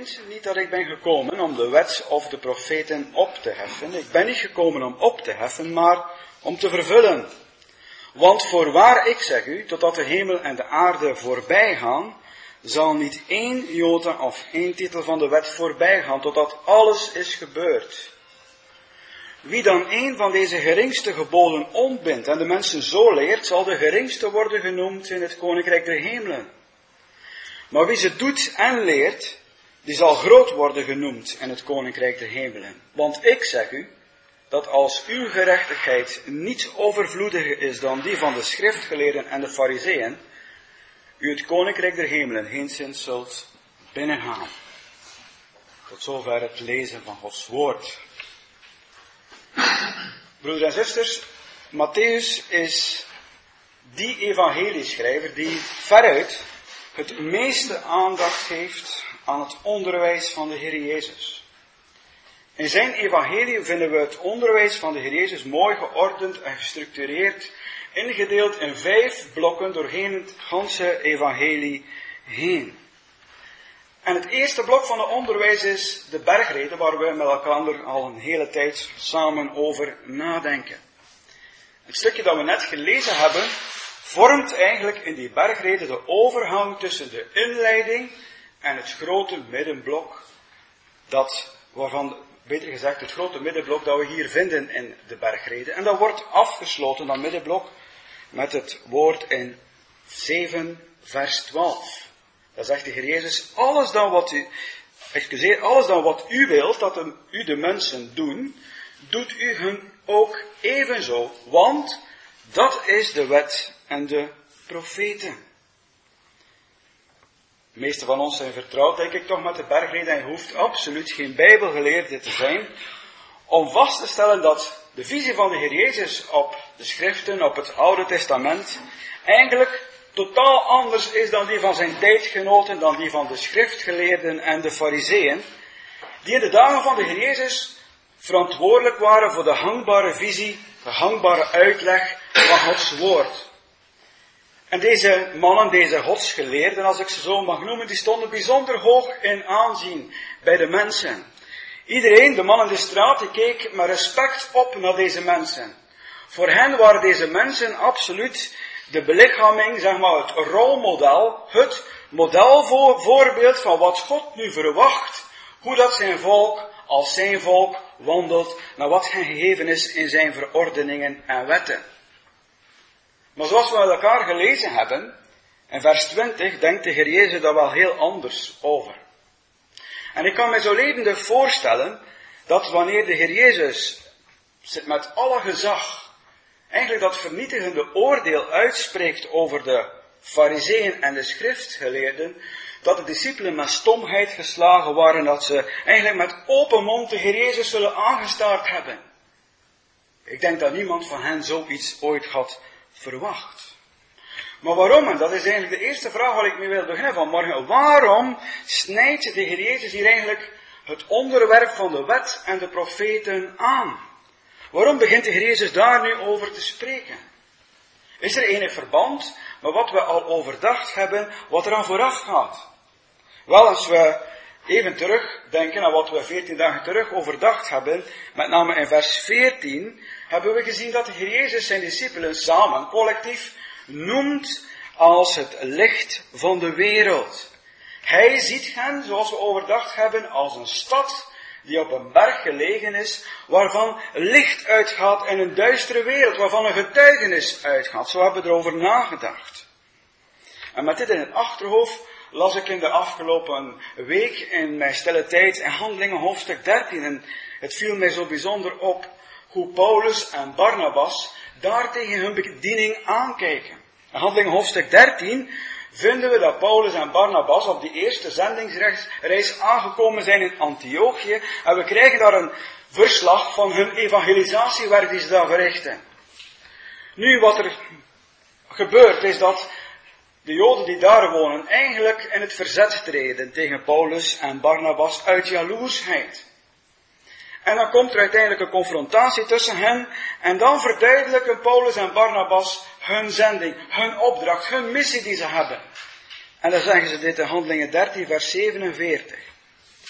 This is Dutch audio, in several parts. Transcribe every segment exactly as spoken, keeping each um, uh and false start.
meent niet dat ik ben gekomen om de wet of de profeten op te heffen. Ik ben niet gekomen om op te heffen, maar om te vervullen. Want voorwaar ik zeg u, totdat de hemel en de aarde voorbij gaan, zal niet één jota of één titel van de wet voorbij gaan, totdat alles is gebeurd. Wie dan een van deze geringste geboden ontbindt en de mensen zo leert, zal de geringste worden genoemd in het koninkrijk der hemelen. Maar wie ze doet en leert, die zal groot worden genoemd in het koninkrijk der hemelen. Want ik zeg u, dat als uw gerechtigheid niet overvloediger is dan die van de schriftgeleerden en de farizeeën, u het koninkrijk der hemelen geenszins zult binnengaan. Tot zover het lezen van Gods woord. Broeders en zusters, Mattheüs is die evangelieschrijver die veruit het meeste aandacht geeft aan het onderwijs van de Heer Jezus. In zijn evangelie vinden we het onderwijs van de Heer Jezus mooi geordend en gestructureerd, ingedeeld in vijf blokken doorheen het ganse evangelie heen. En het eerste blok van het onderwijs is de bergrede, waar we met elkaar al een hele tijd samen over nadenken. Het stukje dat we net gelezen hebben, vormt eigenlijk in die bergrede de overgang tussen de inleiding en het grote middenblok, dat, waarvan, beter gezegd, het grote middenblok dat we hier vinden in de bergrede. En dat wordt afgesloten, dat middenblok, met het woord in zeven vers twaalf. Dan zegt de Heer Jezus, alles dan wat u, excuseer, alles dan wat u wilt dat de, u de mensen doen, doet u hun ook evenzo, want dat is de wet en de profeten. De meesten van ons zijn vertrouwd, denk ik, toch met de bergrede, en je hoeft absoluut geen bijbelgeleerde te zijn om vast te stellen dat de visie van de Heer Jezus op de schriften, op het Oude Testament, eigenlijk totaal anders is dan die van zijn tijdgenoten, dan die van de schriftgeleerden en de farizeeën, die in de dagen van de Heer Jezus verantwoordelijk waren voor de hangbare visie, de hangbare uitleg van Gods woord. En deze mannen, deze godsgeleerden, als ik ze zo mag noemen, die stonden bijzonder hoog in aanzien bij de mensen. Iedereen, de man in de straat, die keek met respect op naar deze mensen. Voor hen waren deze mensen absoluut de belichaming, zeg maar het rolmodel, het modelvoorbeeld van wat God nu verwacht, hoe dat zijn volk als zijn volk wandelt, naar wat hen gegeven is in zijn verordeningen en wetten. Maar zoals we met elkaar gelezen hebben, in vers twintig denkt de Heer Jezus daar wel heel anders over. En ik kan me zo levendig voorstellen dat wanneer de Heer Jezus met alle gezag eigenlijk dat vernietigende oordeel uitspreekt over de farizeeën en de schriftgeleerden, dat de discipelen met stomheid geslagen waren, dat ze eigenlijk met open mond de Heer Jezus zullen aangestaard hebben. Ik denk dat niemand van hen zoiets ooit had verwacht. Maar waarom? En dat is eigenlijk de eerste vraag waar ik mee wil beginnen vanmorgen. Waarom snijdt de Heer Jezus hier eigenlijk het onderwerp van de wet en de profeten aan? Waarom begint de Heer Jezus daar nu over te spreken? Is er enig verband met wat we al overdacht hebben, wat er aan vooraf gaat? Wel, als we even terugdenken aan wat we veertien dagen terug overdacht hebben, met name in vers veertien, hebben we gezien dat de Heer Jezus zijn discipelen samen, collectief, noemt als het licht van de wereld. Hij ziet hen, zoals we overdacht hebben, als een stad die op een berg gelegen is, waarvan licht uitgaat in een duistere wereld, waarvan een getuigenis uitgaat. Zo hebben we erover nagedacht. En met dit in het achterhoofd las ik in de afgelopen week in mijn stille tijd in Handelingen hoofdstuk dertien. En het viel mij zo bijzonder op hoe Paulus en Barnabas daar tegen hun bediening aankijken. In Handelingen hoofdstuk dertien vinden we dat Paulus en Barnabas op die eerste zendingsreis aangekomen zijn in Antiochië. En we krijgen daar een verslag van hun evangelisatiewerk die ze daar verrichten. Nu, wat er gebeurt is dat de Joden die daar wonen eigenlijk in het verzet treden tegen Paulus en Barnabas uit jaloersheid. En dan komt er uiteindelijk een confrontatie tussen hen en dan verduidelijken Paulus en Barnabas hun zending, hun opdracht, hun missie die ze hebben. En dan zeggen ze dit in Handelingen dertien vers zevenenveertig.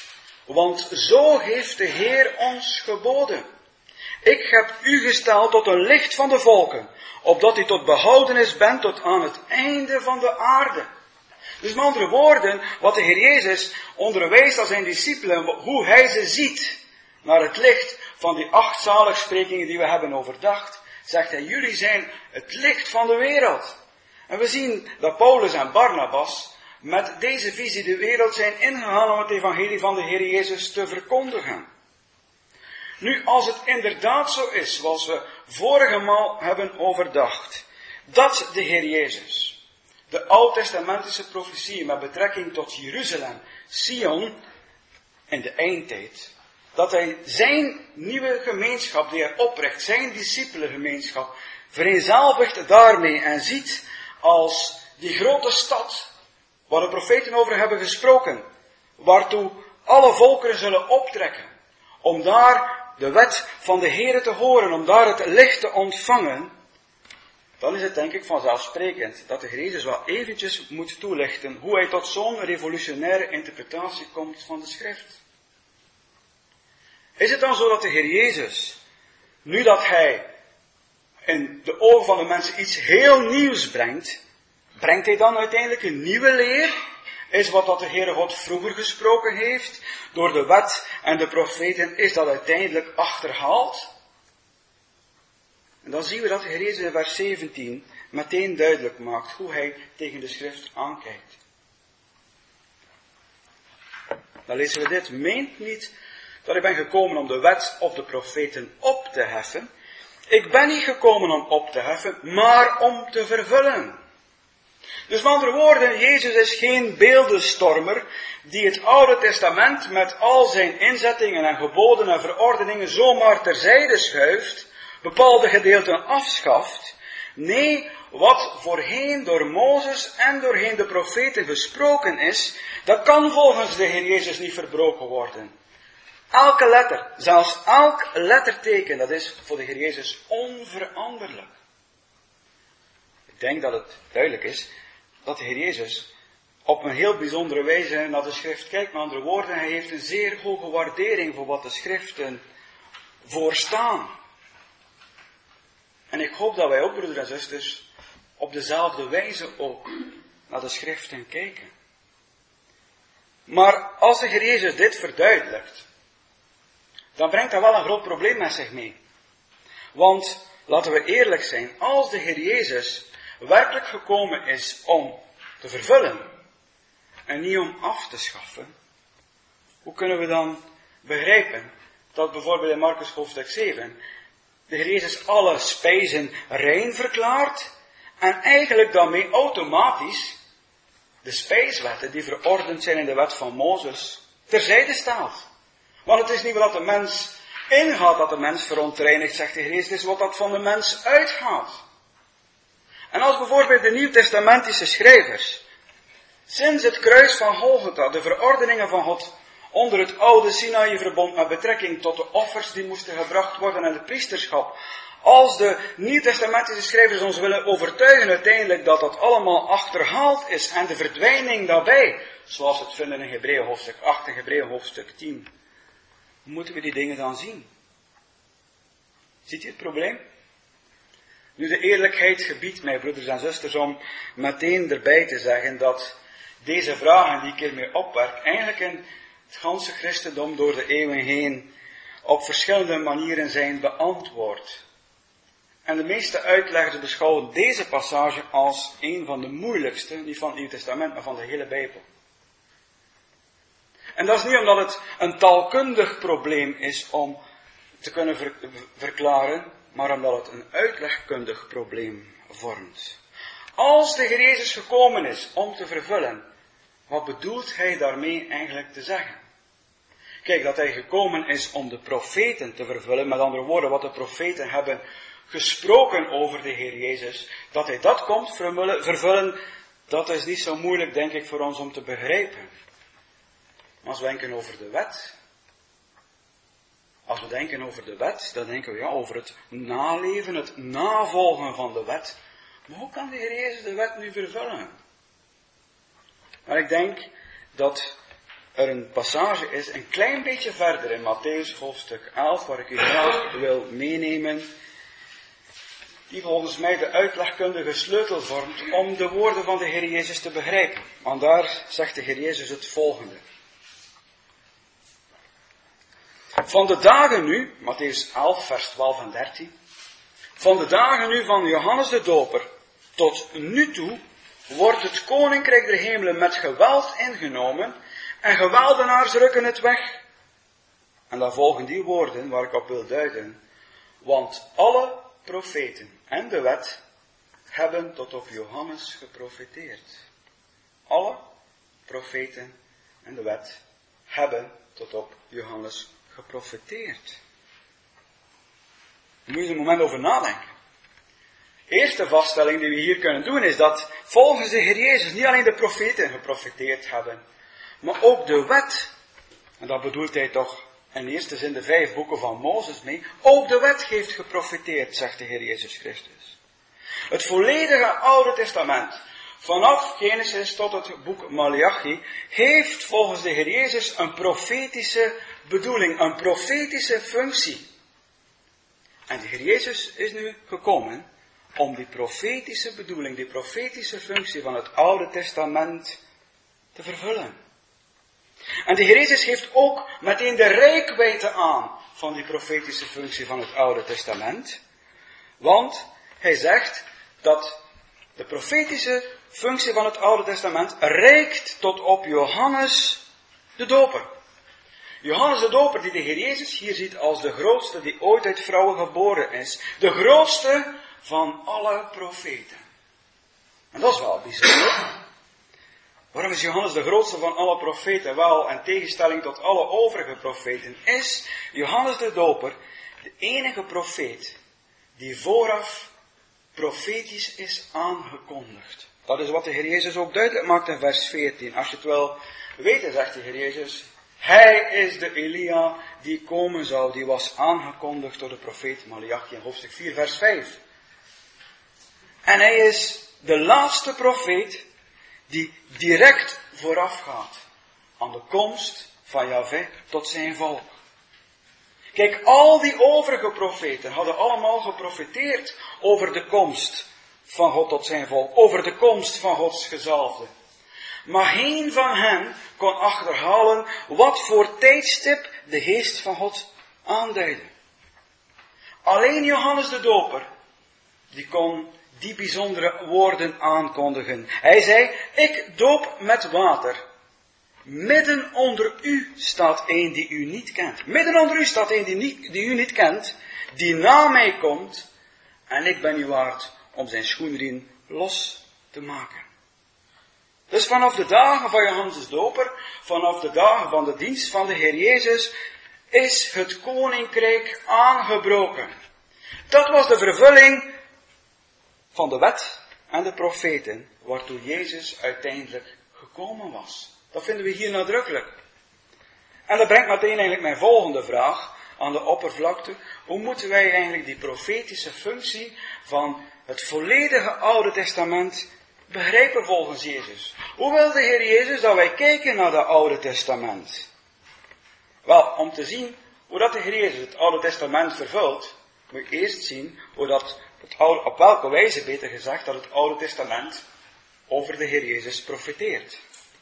Want zo heeft de Heer ons geboden. Ik heb u gesteld tot een licht van de volken, opdat u tot behoudenis bent tot aan het einde van de aarde. Dus met andere woorden, wat de Heer Jezus onderwijst aan zijn discipelen, hoe hij ze ziet naar het licht van die acht zaligsprekingen die we hebben overdacht, zegt hij, jullie zijn het licht van de wereld. En we zien dat Paulus en Barnabas met deze visie de wereld zijn ingegaan om het evangelie van de Heer Jezus te verkondigen. Nu, als het inderdaad zo is, zoals we vorige maal hebben overdacht, dat de Heer Jezus de oud-testamentische profetie met betrekking tot Jeruzalem, Sion, in de eindtijd, dat hij zijn nieuwe gemeenschap die hij opricht, zijn discipelengemeenschap, vereenzelvigt daarmee en ziet als die grote stad waar de profeten over hebben gesproken, waartoe alle volkeren zullen optrekken, om daar de wet van de Heere te horen, om daar het licht te ontvangen, dan is het denk ik vanzelfsprekend dat de Heer Jezus wel eventjes moet toelichten hoe hij tot zo'n revolutionaire interpretatie komt van de schrift. Is het dan zo dat de Heer Jezus, nu dat hij in de ogen van de mensen iets heel nieuws brengt, brengt hij dan uiteindelijk een nieuwe leer? Is wat dat de Heere God vroeger gesproken heeft, door de wet en de profeten, is dat uiteindelijk achterhaald? En dan zien we dat de Heer Jezus in vers zeventien meteen duidelijk maakt hoe hij tegen de schrift aankijkt. Dan lezen we dit. Meent niet dat ik ben gekomen om de wet of de profeten op te heffen. Ik ben niet gekomen om op te heffen, maar om te vervullen. Dus met andere woorden, Jezus is geen beeldenstormer die het Oude Testament met al zijn inzettingen en geboden en verordeningen zomaar terzijde schuift, bepaalde gedeelten afschaft. Nee, wat voorheen door Mozes en doorheen de profeten gesproken is, dat kan volgens de Heer Jezus niet verbroken worden. Elke letter, zelfs elk letterteken, dat is voor de Heer Jezus onveranderlijk. Ik denk dat het duidelijk is dat de Heer Jezus op een heel bijzondere wijze naar de schrift kijkt. Met andere woorden, hij heeft een zeer hoge waardering voor wat de schriften voorstaan. En ik hoop dat wij ook, broeders en zusters, op dezelfde wijze ook naar de schriften kijken. Maar als de Heer Jezus dit verduidelijkt, dan brengt dat wel een groot probleem met zich mee. Want, laten we eerlijk zijn, als de Heer Jezus werkelijk gekomen is om te vervullen en niet om af te schaffen, hoe kunnen we dan begrijpen dat bijvoorbeeld in Marcus hoofdstuk zeven de Heer Jezus alle spijzen rein verklaart en eigenlijk daarmee automatisch de spijswetten die verordend zijn in de wet van Mozes terzijde staat. Want het is niet wat de mens ingaat dat de mens verontreinigt, zegt de Heer Jezus, het is wat dat van de mens uitgaat. En als bijvoorbeeld de nieuwtestamentische schrijvers sinds het kruis van Golgotha de verordeningen van God onder het oude Sinaï-verbond met betrekking tot de offers die moesten gebracht worden en de priesterschap, als de nieuwtestamentische schrijvers ons willen overtuigen uiteindelijk dat dat allemaal achterhaald is en de verdwijning daarbij, zoals we het vinden in Hebreeën hoofdstuk acht en Hebreeën hoofdstuk tien, moeten we die dingen dan zien? Ziet u het probleem? Nu, de eerlijkheid gebiedt mij, broeders en zusters, om meteen erbij te zeggen dat deze vragen die ik hiermee opwerp, eigenlijk in het ganse christendom door de eeuwen heen op verschillende manieren zijn beantwoord. En de meeste uitleggers beschouwen deze passage als een van de moeilijkste, niet van het Nieuw Testament, maar van de hele Bijbel. En dat is niet omdat het een taalkundig probleem is om te kunnen ver- verklaren, maar omdat het een uitlegkundig probleem vormt. Als de Heer Jezus gekomen is om te vervullen, wat bedoelt hij daarmee eigenlijk te zeggen? Kijk, dat hij gekomen is om de profeten te vervullen, met andere woorden, wat de profeten hebben gesproken over de Heer Jezus, dat hij dat komt vervullen, dat is niet zo moeilijk, denk ik, voor ons om te begrijpen. Maar als we denken over de wet, als we denken over de wet, dan denken we ja, over het naleven, het navolgen van de wet. Maar hoe kan de Heer Jezus de wet nu vervullen? Maar ik denk dat er een passage is, een klein beetje verder in Mattheüs hoofdstuk elf, waar ik u graag wil meenemen, die volgens mij de uitlegkundige sleutel vormt om de woorden van de Heer Jezus te begrijpen. Want daar zegt de Heer Jezus het volgende. Van de dagen nu, Mattheüs elf, vers twaalf en dertien, van de dagen nu van Johannes de Doper tot nu toe wordt het koninkrijk der hemelen met geweld ingenomen en geweldenaars rukken het weg. En dan volgen die woorden waar ik op wil duiden. Want alle profeten en de wet hebben tot op Johannes geprofeteerd. Alle profeten en de wet hebben tot op Johannes geprofeteerd. Daar moet je een moment over nadenken. De eerste vaststelling die we hier kunnen doen is dat volgens de Heer Jezus niet alleen de profeten geprofeteerd hebben, maar ook de wet. En dat bedoelt hij toch in eerste zin de vijf boeken van Mozes mee. Ook de wet heeft geprofeteerd, zegt de Heer Jezus Christus. Het volledige Oude Testament, vanaf Genesis tot het boek Maleachi, heeft volgens de Heer Jezus een profetische bedoeling, een profetische functie. En de Heer Jezus is nu gekomen om die profetische bedoeling, die profetische functie van het Oude Testament te vervullen. En de Heer Jezus geeft ook meteen de reikwijdte aan van die profetische functie van het Oude Testament. Want hij zegt dat de profetische functie van het Oude Testament reikt tot op Johannes de Doper. Johannes de Doper die de Heer Jezus hier ziet als de grootste die ooit uit vrouwen geboren is. De grootste van alle profeten. En dat is wel bijzonder. Waarom is Johannes de grootste van alle profeten? Wel, in tegenstelling tot alle overige profeten, is Johannes de Doper de enige profeet die vooraf profetisch is aangekondigd. Dat is wat de Heer Jezus ook duidelijk maakt in vers veertien. Als je het wil weten, zegt de Heer Jezus, hij is de Elia die komen zou, die was aangekondigd door de profeet Maleachi in hoofdstuk vier, vers vijf. En hij is de laatste profeet die direct voorafgaat aan de komst van Jahweh tot zijn volk. Kijk, al die overige profeten hadden allemaal geprofeteerd over de komst van God tot zijn volk, over de komst van Gods gezalfde. Maar geen van hen kon achterhalen wat voor tijdstip de geest van God aanduidde. Alleen Johannes de Doper, die kon die bijzondere woorden aankondigen. Hij zei, ik doop met water. Midden onder u staat een die u niet kent. Midden onder u staat een die, niet, die u niet kent, die na mij komt, en ik ben niet waard om zijn schoenriem los te maken. Dus vanaf de dagen van Johannes de Doper, vanaf de dagen van de dienst van de Heer Jezus, is het koninkrijk aangebroken. Dat was de vervulling van de wet en de profeten, waartoe Jezus uiteindelijk gekomen was. Dat vinden we hier nadrukkelijk. En dat brengt meteen eigenlijk mijn volgende vraag aan de oppervlakte. Hoe moeten wij eigenlijk die profetische functie van het volledige Oude Testament begrijpen volgens Jezus? Hoe wil de Heer Jezus dat wij kijken naar dat Oude Testament? Wel, om te zien hoe dat de Heer Jezus het Oude Testament vervult, moet je eerst zien hoe dat het oude, op welke wijze, beter gezegd, dat het Oude Testament over de Heer Jezus profeteert.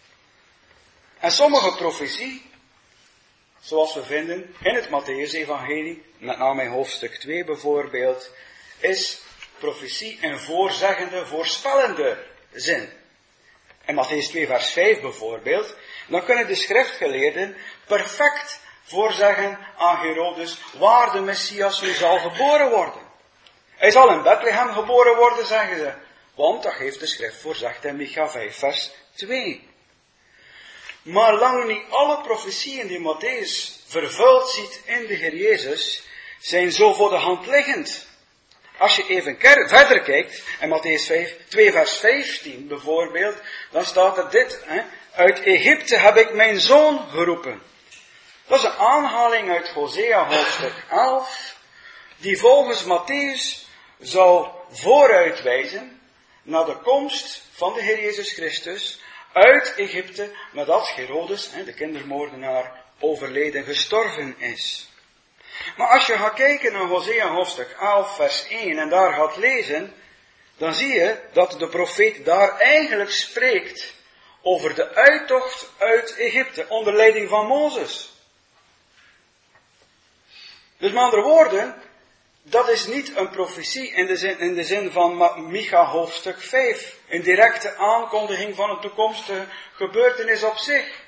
En sommige profetie, zoals we vinden in het Mattheüs-evangelie, met name in hoofdstuk twee bijvoorbeeld, is profetie in voorzeggende, voorspellende zin. In Mattheüs twee vers vijf bijvoorbeeld, dan kunnen de schriftgeleerden perfect voorzeggen aan Herodes waar de Messias nu zal geboren worden. Hij zal in Bethlehem geboren worden, zeggen ze, want dat heeft de schrift voorzegd in Micha vijf vers twee. Maar lang niet alle profetieën die Mattheüs vervuld ziet in de Heer Jezus, zijn zo voor de hand liggend. Als je even verder kijkt, in Mattheüs twee vers vijftien bijvoorbeeld, dan staat er dit, hè, uit Egypte heb ik mijn zoon geroepen. Dat is een aanhaling uit Hosea hoofdstuk elf, die volgens Mattheüs zou vooruitwijzen naar de komst van de Heer Jezus Christus uit Egypte, nadat Herodes, de kindermoordenaar, overleden gestorven is. Maar als je gaat kijken naar Hosea hoofdstuk elf vers één en daar gaat lezen, dan zie je dat de profeet daar eigenlijk spreekt over de uittocht uit Egypte onder leiding van Mozes. Dus met andere woorden, dat is niet een profetie in de zin, in de zin van Micha hoofdstuk vijf. Een directe aankondiging van een toekomstige gebeurtenis op zich.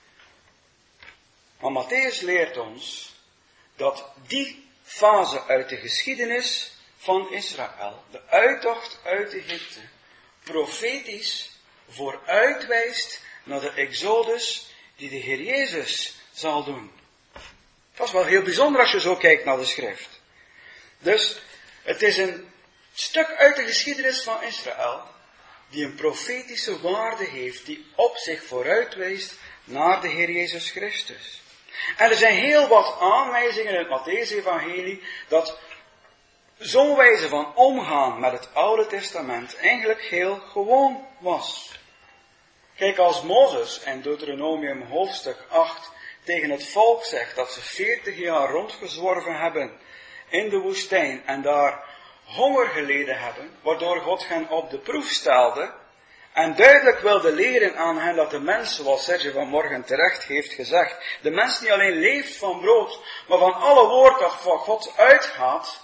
Maar Matthäus leert ons dat die fase uit de geschiedenis van Israël, de uittocht uit Egypte, profetisch vooruitwijst naar de exodus die de Heer Jezus zal doen. Dat is wel heel bijzonder als je zo kijkt naar de schrift. Dus het is een stuk uit de geschiedenis van Israël die een profetische waarde heeft, die op zich vooruitwijst naar de Heer Jezus Christus. En er zijn heel wat aanwijzingen in het Mattheüs-evangelie dat zo'n wijze van omgaan met het Oude Testament eigenlijk heel gewoon was. Kijk, als Mozes in Deuteronomium hoofdstuk acht tegen het volk zegt dat ze veertig jaar rondgezworven hebben in de woestijn en daar honger geleden hebben, waardoor God hen op de proef stelde en duidelijk wilde leren aan hen dat de mens, zoals Serge vanmorgen terecht heeft gezegd, de mens niet alleen leeft van brood, maar van alle woord dat van God uitgaat,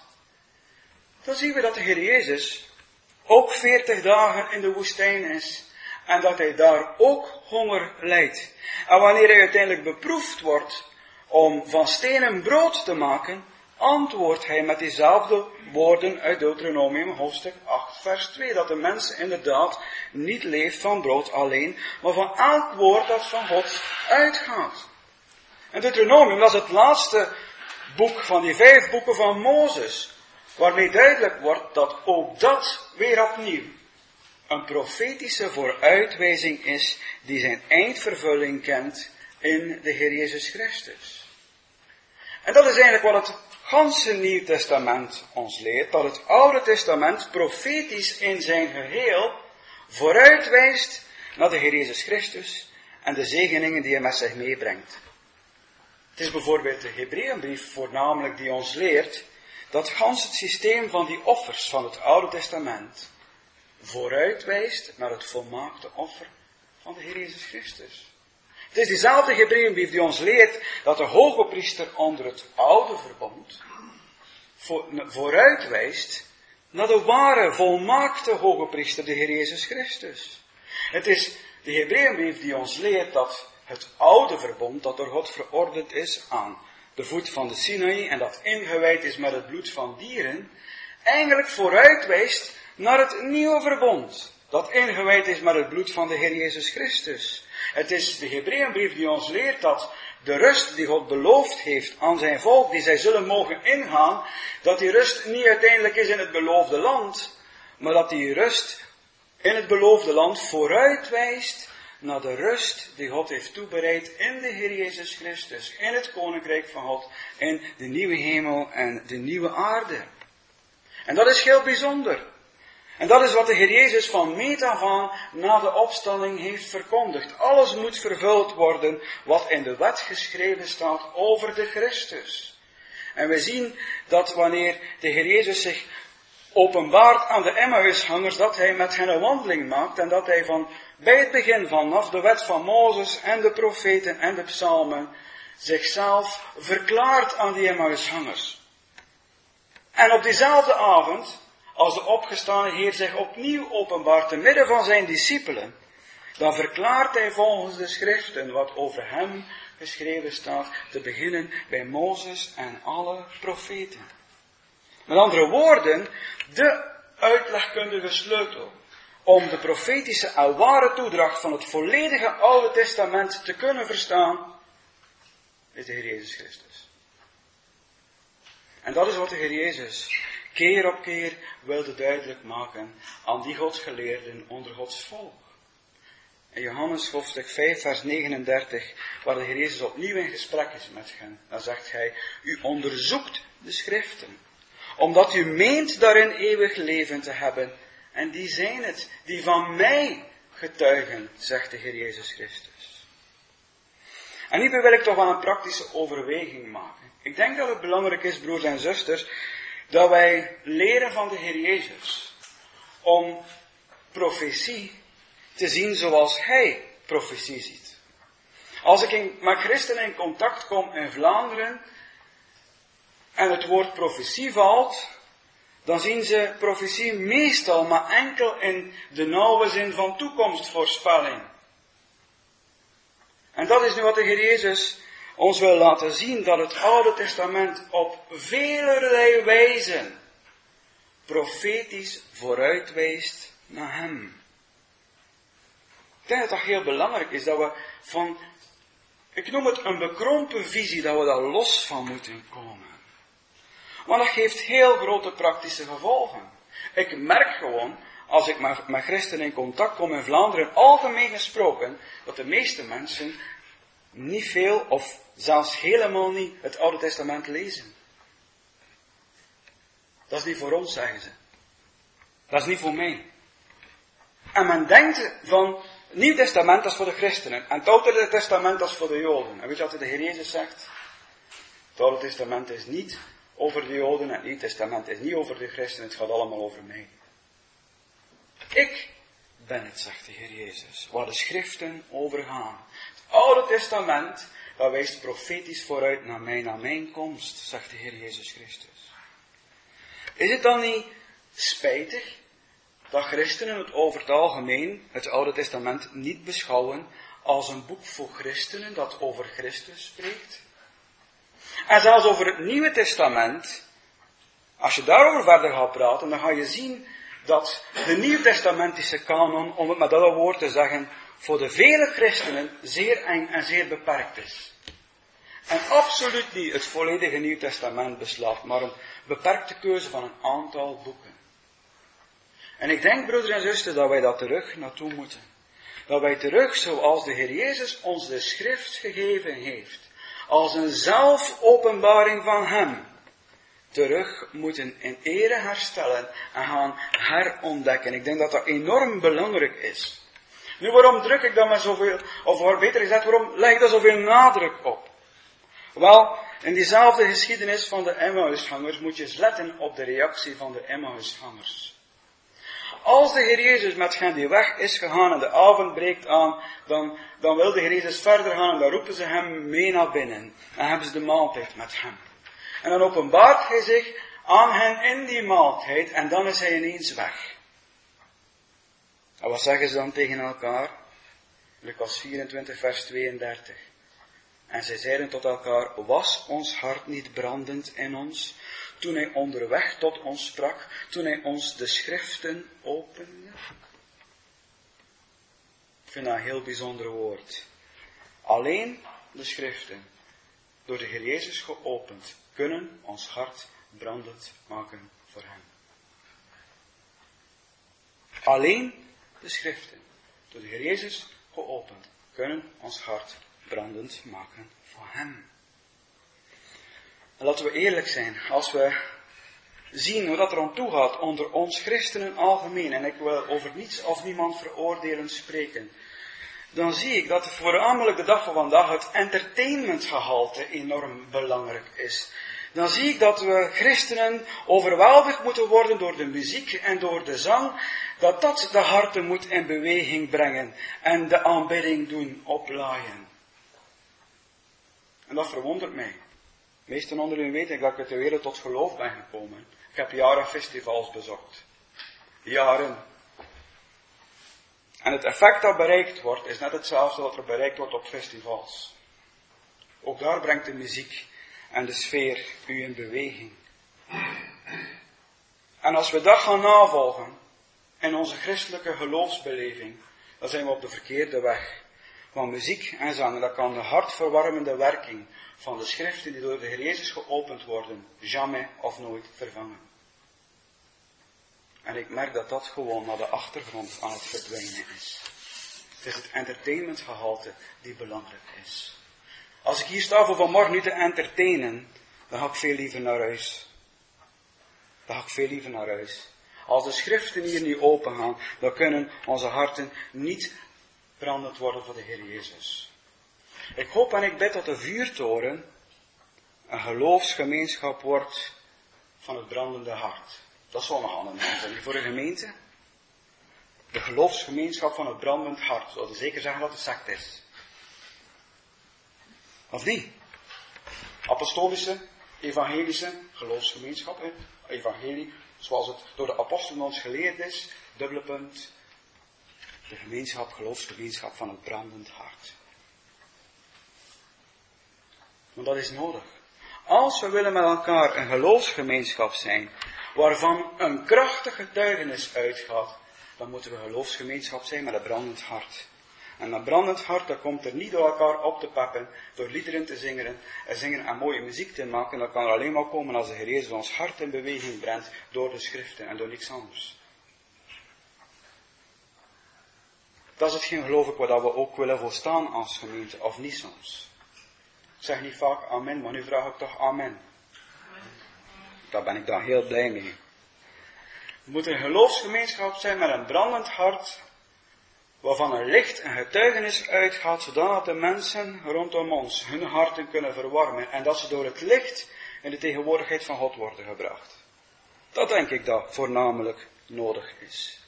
dan zien we dat de Heer Jezus ook veertig dagen in de woestijn is en dat hij daar ook honger lijdt. En wanneer hij uiteindelijk beproefd wordt om van stenen brood te maken, antwoordt hij met diezelfde woorden uit Deuteronomium hoofdstuk acht vers twee. Dat de mens inderdaad niet leeft van brood alleen, maar van elk woord dat van God uitgaat. En Deuteronomium was het laatste boek van die vijf boeken van Mozes, waarmee duidelijk wordt dat ook dat weer opnieuw een profetische vooruitwijzing is die zijn eindvervulling kent in de Heer Jezus Christus. En dat is eigenlijk wat het ganse Nieuw Testament ons leert, dat het Oude Testament profetisch in zijn geheel vooruitwijst naar de Heer Jezus Christus en de zegeningen die hij met zich meebrengt. Het is bijvoorbeeld de Hebreeënbrief voornamelijk die ons leert dat gans het systeem van die offers van het Oude Testament vooruitwijst naar het volmaakte offer van de Heer Jezus Christus. Het is diezelfde Hebreeënbrief die ons leert dat de hoge priester onder het oude verbond vooruitwijst naar de ware, volmaakte hoge priester, de Heer Jezus Christus. Het is de Hebreeënbrief die ons leert dat het oude verbond, dat door God verordend is aan de voet van de Sinaï en dat ingewijd is met het bloed van dieren, eigenlijk vooruitwijst naar het nieuwe verbond, dat ingewijd is met het bloed van de Heer Jezus Christus. Het is de Hebreeënbrief die ons leert dat de rust die God beloofd heeft aan zijn volk, die zij zullen mogen ingaan, dat die rust niet uiteindelijk is in het beloofde land, maar dat die rust in het beloofde land vooruitwijst naar de rust die God heeft toebereid in de Heer Jezus Christus, in het Koninkrijk van God, in de nieuwe hemel en de nieuwe aarde. En dat is heel bijzonder. En dat is wat de Heer Jezus van meet af aan na de opstanding heeft verkondigd. Alles moet vervuld worden wat in de wet geschreven staat over de Christus. En we zien dat wanneer de Heer Jezus zich openbaart aan de Emmausgangers, dat hij met hen een wandeling maakt en dat hij van bij het begin vanaf de wet van Mozes en de profeten en de psalmen zichzelf verklaart aan die Emmausgangers. En op diezelfde avond, als de opgestane Heer zich opnieuw openbaart te midden van zijn discipelen, dan verklaart hij volgens de schriften wat over hem geschreven staat, te beginnen bij Mozes en alle profeten. Met andere woorden, de uitlegkundige sleutel om de profetische en ware toedracht van het volledige Oude Testament te kunnen verstaan, is de Heer Jezus Christus. En dat is wat de Heer Jezus keer op keer wilde duidelijk maken aan die godsgeleerden onder Gods volk. In Johannes hoofdstuk vijf vers negenendertig, waar de Heer Jezus opnieuw in gesprek is met hen, dan zegt hij, u onderzoekt de schriften, omdat u meent daarin eeuwig leven te hebben, en die zijn het, die van mij getuigen, zegt de Heer Jezus Christus. En hierbij wil ik toch wel een praktische overweging maken. Ik denk dat het belangrijk is, broers en zusters, dat wij leren van de Heer Jezus om profetie te zien zoals Hij profetie ziet. Als ik in, met christenen in contact kom in Vlaanderen en het woord profetie valt, dan zien ze profetie meestal maar enkel in de nauwe zin van toekomstvoorspelling. En dat is nu wat de Heer Jezus ons wil laten zien, dat het Oude Testament op velerlei wijzen profetisch vooruitwijst naar Hem. Ik denk dat dat heel belangrijk is, dat we van, ik noem het een bekrompen visie, dat we daar los van moeten komen. Want dat geeft heel grote praktische gevolgen. Ik merk gewoon, als ik met, met christenen in contact kom in Vlaanderen, algemeen gesproken, dat de meeste mensen niet veel, of zelfs helemaal niet, het Oude Testament lezen. Dat is niet voor ons, zeggen ze. Dat is niet voor mij. En men denkt van, het Nieuw Testament dat is voor de christenen, en het Oude Testament dat is voor de Joden. En weet je wat de Heer Jezus zegt? Het Oude Testament is niet over de Joden en het Nieuw Testament is niet over de christenen, het gaat allemaal over mij. Ik ben het, zegt de Heer Jezus, waar de schriften over gaan. Het Oude Testament, dat wijst profetisch vooruit naar mij, naar mijn komst, zegt de Heer Jezus Christus. Is het dan niet spijtig dat christenen het over het algemeen het Oude Testament niet beschouwen als een boek voor christenen dat over Christus spreekt? En zelfs over het Nieuwe Testament, als je daarover verder gaat praten, dan ga je zien dat de Nieuwtestamentische kanon, om het met dat woord te zeggen, voor de vele christenen zeer eng en zeer beperkt is. En absoluut niet het volledige Nieuw Testament beslaat, maar een beperkte keuze van een aantal boeken. En ik denk, broeders en zusters, dat wij daar terug naartoe moeten. Dat wij terug, zoals de Heer Jezus ons de schrift gegeven heeft, als een zelfopenbaring van Hem, terug moeten in ere herstellen en gaan herontdekken. Ik denk dat dat enorm belangrijk is. Nu, waarom druk ik daar met zoveel, of beter gezegd, waarom leg ik daar zoveel nadruk op? Wel, in diezelfde geschiedenis van de Emmausgangers moet je eens letten op de reactie van de Emmausgangers. Als de Heer Jezus met hen die weg is gegaan en de avond breekt aan, dan, dan wil de Heer Jezus verder gaan en dan roepen ze hem mee naar binnen. En hebben ze de maaltijd met hem. En dan openbaart hij zich aan hen in die maaltijd en dan is hij ineens weg. En wat zeggen ze dan tegen elkaar? Lucas vierentwintig, vers tweeëndertig. En zij zeiden tot elkaar, was ons hart niet brandend in ons, toen hij onderweg tot ons sprak, toen hij ons de schriften opende? Ik vind dat een heel bijzonder woord. Alleen de schriften, door de Heer Jezus geopend, kunnen ons hart brandend maken voor Hem. Alleen de schriften, door de Heer Jezus geopend, kunnen ons hart brandend maken voor Hem. En laten we eerlijk zijn, als we zien hoe dat er aan toe gaat onder ons christenen algemeen, en ik wil over niets of niemand veroordelen spreken, dan zie ik dat voornamelijk de dag van vandaag het entertainmentgehalte enorm belangrijk is. Dan zie ik dat we christenen overweldigd moeten worden door de muziek en door de zang, dat dat de harten moet in beweging brengen en de aanbidding doen oplaaien. En dat verwondert mij. De meesten onder u weten dat ik uit de wereld tot geloof ben gekomen. Ik heb jaren festivals bezocht. Jaren. En het effect dat bereikt wordt, is net hetzelfde wat er bereikt wordt op festivals. Ook daar brengt de muziek en de sfeer u in beweging. En als we dat gaan navolgen, in onze christelijke geloofsbeleving, dan zijn we op de verkeerde weg. Want muziek en zang, dat kan de hartverwarmende werking van de schriften die door de Heer Jezus geopend worden, jamais of nooit vervangen. En ik merk dat dat gewoon naar de achtergrond aan het verdwijnen is. Het is het entertainmentgehalte die belangrijk is. Als ik hier sta voor vanmorgen niet te entertainen, dan ga ik veel liever naar huis. Dan ga ik veel liever naar huis. Als de schriften hier niet open gaan, dan kunnen onze harten niet brandend worden voor de Heer Jezus. Ik hoop en ik bid dat de vuurtoren een geloofsgemeenschap wordt van het brandende hart. Dat zal nog aan een naam zijn voor een gemeente. De geloofsgemeenschap van het brandend hart. Dat wil zeker zeggen dat het sect is. Of niet? Apostolische, evangelische geloofsgemeenschap. Hè? Evangelie, zoals het door de apostelen ons geleerd is. Dubbele punt. De gemeenschap, geloofsgemeenschap van het brandend hart. Want dat is nodig. Als we willen met elkaar een geloofsgemeenschap zijn, waarvan een krachtig getuigenis uitgaat, dan moeten we een geloofsgemeenschap zijn met een brandend hart. En dat brandend hart, dat komt er niet door elkaar op te pakken, door liederen te zingen en zingen en mooie muziek te maken. Dat kan er alleen maar komen als de Heer Jezus ons hart in beweging brengt door de schriften en door niks anders. Dat is hetgeen, geloof ik, wat we ook willen volstaan als gemeente, of niet soms. Ik zeg niet vaak amen, maar nu vraag ik toch amen. Daar ben ik dan heel blij mee. We moeten een geloofsgemeenschap zijn met een brandend hart, waarvan een licht en getuigenis uitgaat, zodat de mensen rondom ons hun harten kunnen verwarmen en dat ze door het licht in de tegenwoordigheid van God worden gebracht. Dat denk ik dat voornamelijk nodig is.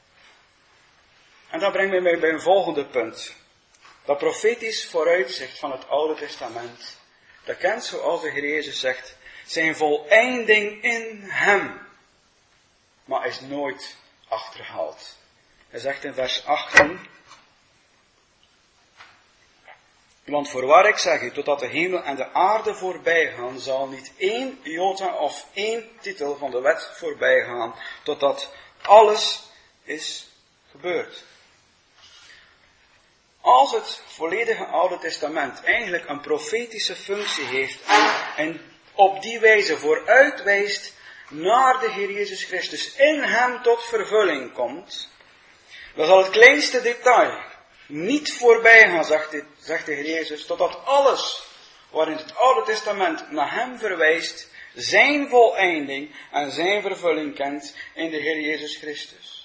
En dat brengt mij bij een volgende punt. Dat profetisch vooruitzicht van het Oude Testament, dat kent, zoals de Heer Jezus zegt, zijn voleinding in hem, maar is nooit achterhaald. Hij zegt in vers achttien, want voorwaar ik zeg u, totdat de hemel en de aarde voorbij gaan, zal niet één jota of één titel van de wet voorbij gaan, totdat alles is gebeurd. Als het volledige Oude Testament eigenlijk een profetische functie heeft en, en op die wijze vooruitwijst naar de Heer Jezus Christus, in hem tot vervulling komt, dan zal het kleinste detail niet voorbij gaan, zegt de, zegt de Heer Jezus, totdat alles wat in het Oude Testament naar hem verwijst, zijn voleinding en zijn vervulling kent in de Heer Jezus Christus.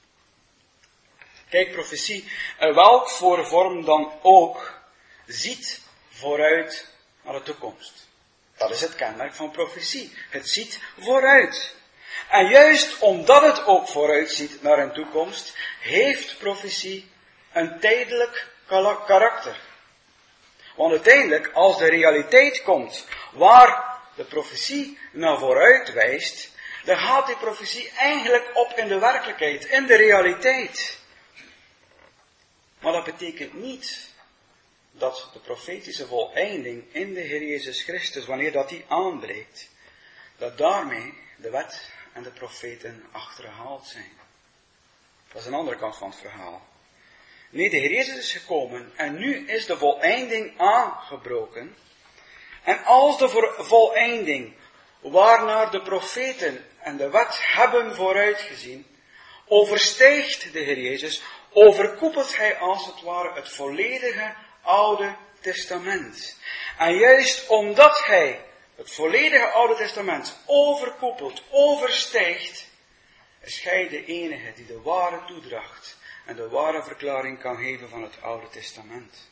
Kijk, profetie, in welk voor vorm dan ook, ziet vooruit naar de toekomst. Dat is het kenmerk van profetie. Het ziet vooruit. En juist omdat het ook vooruit ziet naar een toekomst, heeft profetie een tijdelijk karakter. Want uiteindelijk, als de realiteit komt waar de profetie naar vooruit wijst, dan gaat die profetie eigenlijk op in de werkelijkheid, in de realiteit. Maar dat betekent niet dat de profetische voleinding in de Heer Jezus Christus, wanneer dat die aanbreekt, dat daarmee de wet en de profeten achterhaald zijn. Dat is een andere kant van het verhaal. Nee, de Heer Jezus is gekomen en nu is de voleinding aangebroken. En als de voleinding waarnaar de profeten en de wet hebben vooruitgezien, overstijgt de Heer Jezus, overkoepelt hij als het ware het volledige Oude Testament. En juist omdat hij het volledige Oude Testament overkoepelt, overstijgt, is hij de enige die de ware toedracht en de ware verklaring kan geven van het Oude Testament.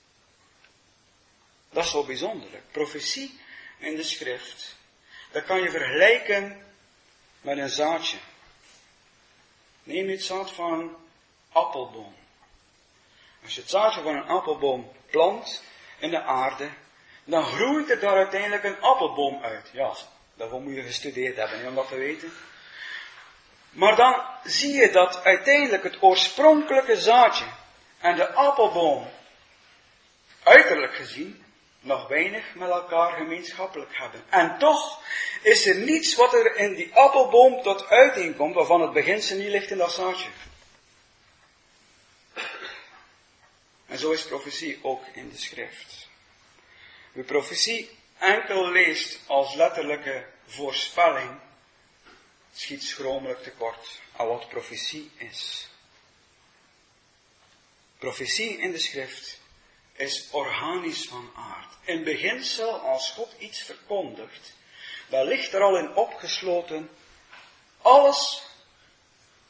Dat is zo bijzonderlijk. Profetie in de schrift, dat kan je vergelijken met een zaadje. Neem nu het zaad van een appelboom. Als je het zaadje van een appelboom plant in de aarde, dan groeit er daar uiteindelijk een appelboom uit. Ja, daarvoor moet je gestudeerd hebben, om dat te weten. Maar dan zie je dat uiteindelijk het oorspronkelijke zaadje en de appelboom, uiterlijk gezien, nog weinig met elkaar gemeenschappelijk hebben. En toch is er niets wat er in die appelboom tot uiteen komt, waarvan het beginsel niet ligt in dat zaadje. En zo is profetie ook in de schrift. Wie profetie enkel leest als letterlijke voorspelling, schiet schromelijk tekort aan wat profetie is. Profetie in de schrift is organisch van aard. In beginsel, als God iets verkondigt, dan ligt er al in opgesloten alles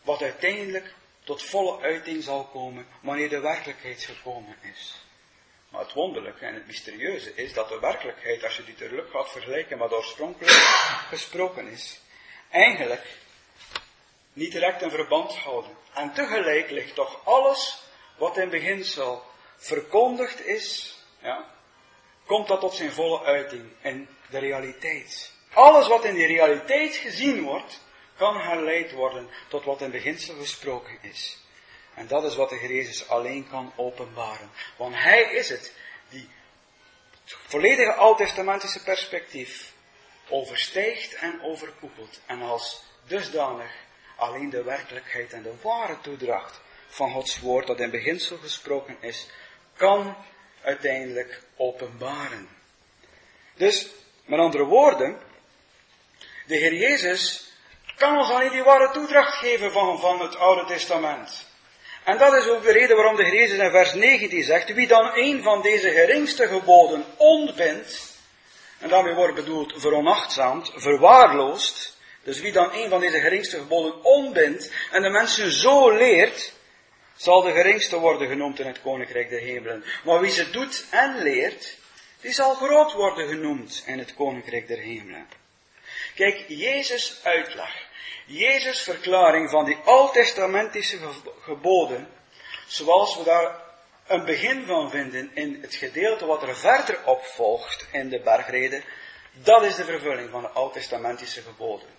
wat uiteindelijk tot volle uiting zal komen wanneer de werkelijkheid gekomen is. Maar het wonderlijke en het mysterieuze is dat de werkelijkheid, als je die terug gaat vergelijken met oorspronkelijk gesproken is, eigenlijk niet direct in verband houden. En tegelijk ligt toch alles wat in beginsel verkondigd is, ja, komt dat tot zijn volle uiting in de realiteit. Alles wat in die realiteit gezien wordt, kan herleid worden tot wat in beginsel gesproken is. En dat is wat de Heer Jezus alleen kan openbaren. Want Hij is het die het volledige oud-testamentische perspectief overstijgt en overkoepelt. En als dusdanig alleen de werkelijkheid en de ware toedracht van Gods woord, dat in beginsel gesproken is, kan uiteindelijk openbaren. Dus, met andere woorden, de Heer Jezus kan ons alleen die ware toedracht geven van, van het Oude Testament. En dat is ook de reden waarom de Heer Jezus in vers negentien zegt, wie dan een van deze geringste geboden ontbindt, en daarmee wordt bedoeld veronachtzaamd, verwaarloost, dus wie dan een van deze geringste geboden ontbindt en de mensen zo leert, zal de geringste worden genoemd in het Koninkrijk der Hemelen. Maar wie ze doet en leert, die zal groot worden genoemd in het Koninkrijk der Hemelen. Kijk, Jezus' uitleg, Jezus' verklaring van die oud-testamentische geboden, zoals we daar een begin van vinden in het gedeelte wat er verder op volgt in de bergrede, dat is de vervulling van de oud-testamentische geboden.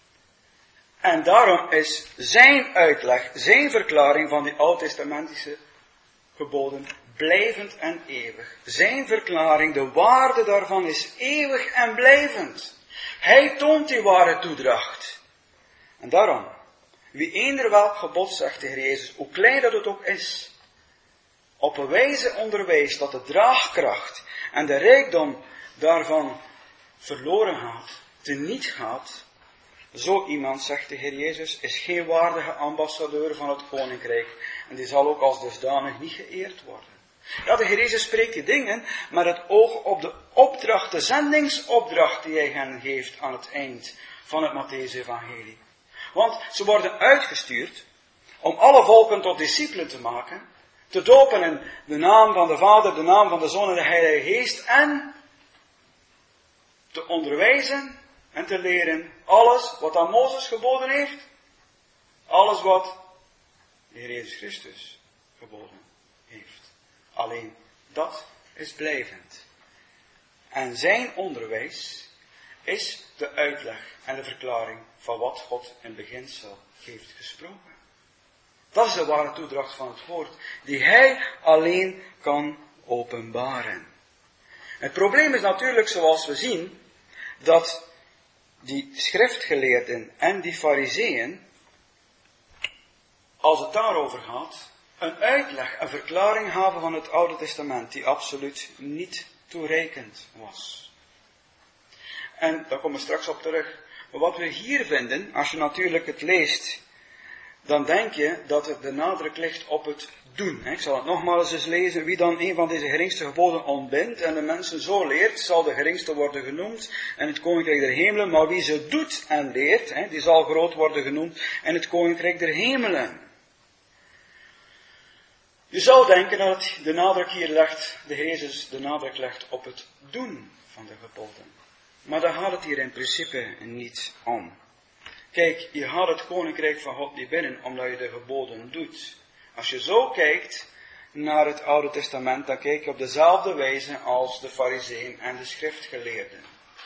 En daarom is zijn uitleg, zijn verklaring van die oud-testamentische geboden blijvend en eeuwig. Zijn verklaring, de waarde daarvan is eeuwig en blijvend. Hij toont die ware toedracht. En daarom, wie eender welk gebod, zegt de Heer Jezus, hoe klein dat het ook is, op een wijze onderwijst dat de draagkracht en de rijkdom daarvan verloren gaat, teniet gaat, zo iemand, zegt de Heer Jezus, is geen waardige ambassadeur van het Koninkrijk. En die zal ook als dusdanig niet geëerd worden. Ja, de Heer Jezus spreekt die dingen met het oog op de opdracht, de zendingsopdracht die Hij hen geeft aan het eind van het Mattheüs-evangelie. Want ze worden uitgestuurd om alle volken tot discipelen te maken, te dopen in de naam van de Vader, de naam van de Zoon en de Heilige Geest en te onderwijzen en te leren alles wat aan Mozes geboden heeft. Alles wat de Heer Jezus Christus geboden heeft. Alleen dat is blijvend. En zijn onderwijs is de uitleg en de verklaring van wat God in beginsel heeft gesproken. Dat is de ware toedracht van het woord, die Hij alleen kan openbaren. Het probleem is natuurlijk, zoals we zien, dat die schriftgeleerden en die fariseeën, als het daarover gaat, een uitleg, een verklaring gaven van het Oude Testament die absoluut niet toereikend was. En daar komen we straks op terug. Maar wat we hier vinden, als je natuurlijk het leest, dan denk je dat er de nadruk ligt op het doen. Ik zal het nogmaals eens lezen. Wie dan een van deze geringste geboden ontbindt en de mensen zo leert, zal de geringste worden genoemd in het Koninkrijk der Hemelen. Maar wie ze doet en leert, die zal groot worden genoemd in het Koninkrijk der Hemelen. Je zou denken dat de nadruk hier legt, de Heer Jezus de nadruk legt op het doen van de geboden. Maar daar gaat het hier in principe niet om. Kijk, je gaat het Koninkrijk van God niet binnen omdat je de geboden doet. Als je zo kijkt naar het Oude Testament, dan kijk je op dezelfde wijze als de fariseeën en de schriftgeleerden.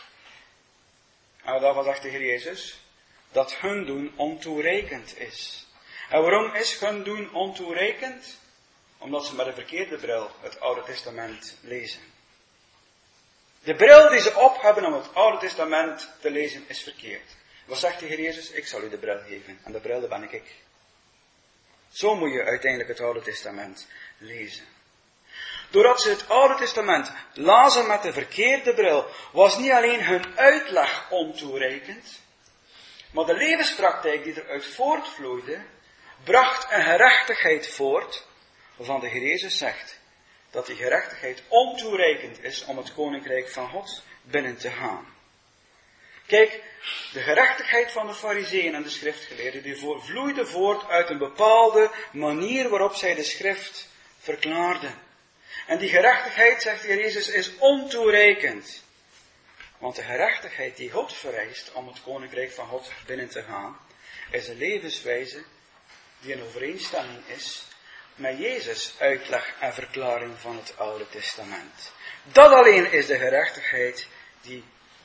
En daarvan zegt de Heer Jezus, dat hun doen ontoereikend is. En waarom is hun doen ontoereikend? Omdat ze met een verkeerde bril het Oude Testament lezen. De bril die ze op hebben om het Oude Testament te lezen is verkeerd. Wat zegt de Heer Jezus? Ik zal u de bril geven. En de bril, dat ben ik. Zo moet je uiteindelijk het Oude Testament lezen. Doordat ze het Oude Testament lazen met de verkeerde bril, was niet alleen hun uitleg ontoereikend, maar de levenspraktijk die eruit voortvloeide, bracht een gerechtigheid voort, waarvan de Heer Jezus zegt dat die gerechtigheid ontoereikend is om het Koninkrijk van God binnen te gaan. Kijk, de gerechtigheid van de farizeeën en de schriftgeleerden, die vloeide voort uit een bepaalde manier waarop zij de schrift verklaarden. En die gerechtigheid, zegt de Heer Jezus, is ontoereikend. Want de gerechtigheid die God vereist om het koninkrijk van God binnen te gaan, is een levenswijze die in overeenstemming is met Jezus' uitleg en verklaring van het Oude Testament. Dat alleen is de gerechtigheid die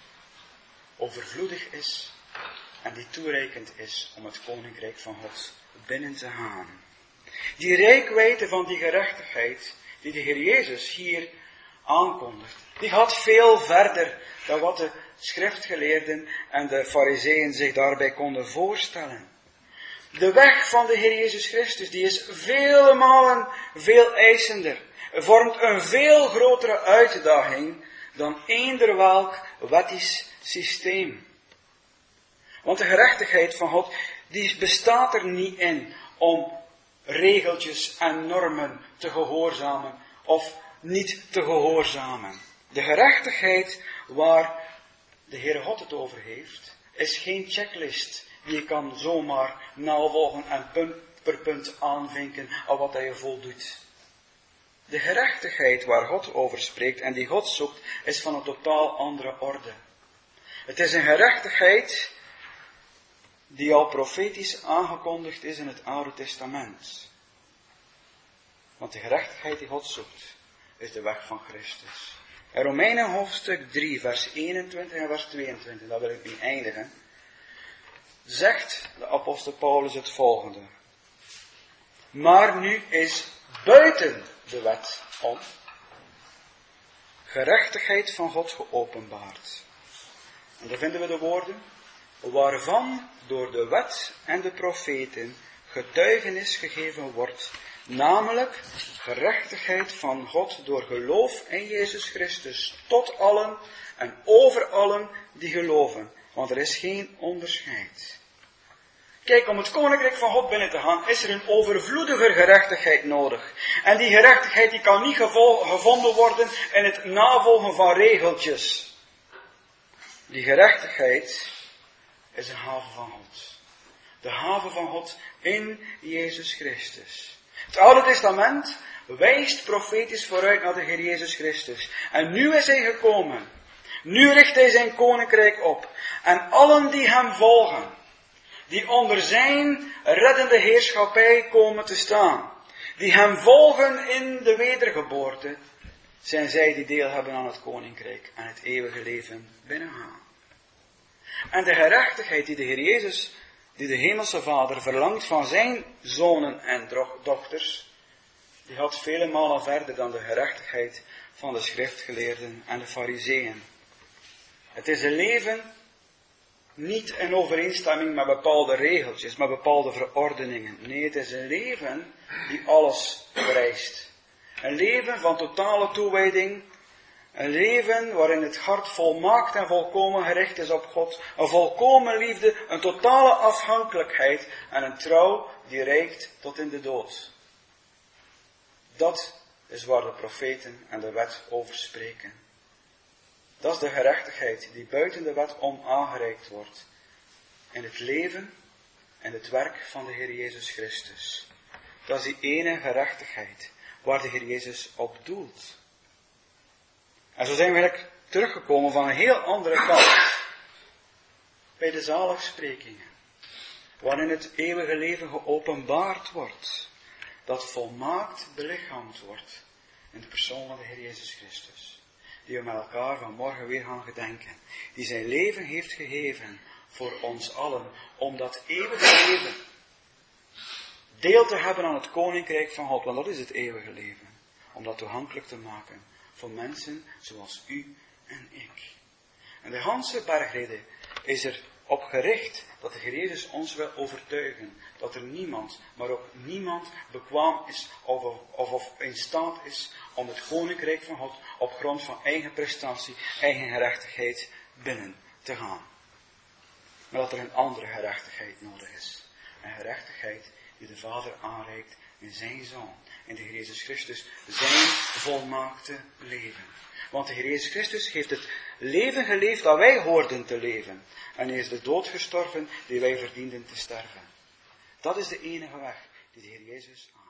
overvloedig is en die toereikend is om het koninkrijk van God binnen te gaan. Die reikwijdte van die gerechtigheid die de Heer Jezus hier aankondigt, die gaat veel verder dan wat de schriftgeleerden en de farizeeën zich daarbij konden voorstellen. De weg van de Heer Jezus Christus, die is vele malen veel eisender, vormt een veel grotere uitdaging dan eender welk wettisch systeem. Want de gerechtigheid van God, die bestaat er niet in om regeltjes en normen te gehoorzamen of niet te gehoorzamen. De gerechtigheid waar de Heere God het over heeft, is geen checklist die je kan zomaar navolgen en punt per punt aanvinken aan wat hij je voldoet. De gerechtigheid waar God over spreekt en die God zoekt, is van een totaal andere orde. Het is een gerechtigheid die al profetisch aangekondigd is in het Oude Testament. Want de gerechtigheid die God zoekt, is de weg van Christus. In Romeinen hoofdstuk drie, vers eenentwintig en vers tweeëntwintig, daar wil ik mee eindigen, zegt de apostel Paulus het volgende. Maar nu is buiten de wet om gerechtigheid van God geopenbaard. En daar vinden we de woorden, waarvan door de wet en de profeten getuigenis gegeven wordt, namelijk gerechtigheid van God door geloof in Jezus Christus tot allen en over allen die geloven, want er is geen onderscheid. Kijk, om het koninkrijk van God binnen te gaan, is er een overvloediger gerechtigheid nodig. En die gerechtigheid die kan niet gevol- gevonden worden in het navolgen van regeltjes. Die gerechtigheid is een haven van God. De haven van God in Jezus Christus. Het Oude Testament wijst profetisch vooruit naar de Heer Jezus Christus. En nu is hij gekomen. Nu richt hij zijn koninkrijk op. En allen die hem volgen, die onder zijn reddende heerschappij komen te staan, die hem volgen in de wedergeboorte, zijn zij die deel hebben aan het koninkrijk en het eeuwige leven binnengaan. En de gerechtigheid die de Heer Jezus, die de hemelse Vader verlangt van zijn zonen en dochters, die gaat vele malen verder dan de gerechtigheid van de schriftgeleerden en de farizeeën. Het is een leven niet in overeenstemming met bepaalde regeltjes, met bepaalde verordeningen. Nee, het is een leven die alles vereist. Een leven van totale toewijding. Een leven waarin het hart volmaakt en volkomen gericht is op God. Een volkomen liefde, een totale afhankelijkheid en een trouw die reikt tot in de dood. Dat is waar de profeten en de wet over spreken. Dat is de gerechtigheid die buiten de wet om aangereikt wordt. In het leven en het werk van de Heer Jezus Christus. Dat is die ene gerechtigheid waar de Heer Jezus op doelt. En zo zijn we eigenlijk teruggekomen van een heel andere kant. Bij de zaligsprekingen. Waarin het eeuwige leven geopenbaard wordt. Dat volmaakt belichaamd wordt in de persoon van de Heer Jezus Christus. Die we met elkaar vanmorgen weer gaan gedenken. Die zijn leven heeft gegeven voor ons allen. Om dat eeuwige leven deel te hebben aan het koninkrijk van God. Want dat is het eeuwige leven. Om dat toegankelijk te maken voor mensen zoals u en ik. En de ganse bergrede is er op gericht dat de Heer Jezus ons wil overtuigen. Dat er niemand, maar ook niemand bekwaam is of, of, of in staat is om het koninkrijk van God op grond van eigen prestatie, eigen gerechtigheid binnen te gaan. Maar dat er een andere gerechtigheid nodig is. Een gerechtigheid die de Vader aanreikt in zijn Zoon, in de Heer Jezus Christus, zijn volmaakte leven. Want de Heer Jezus Christus heeft het leven geleefd dat wij hoorden te leven. En hij is de dood gestorven die wij verdienden te sterven. Dat is de enige weg die de Heer Jezus aangeeft.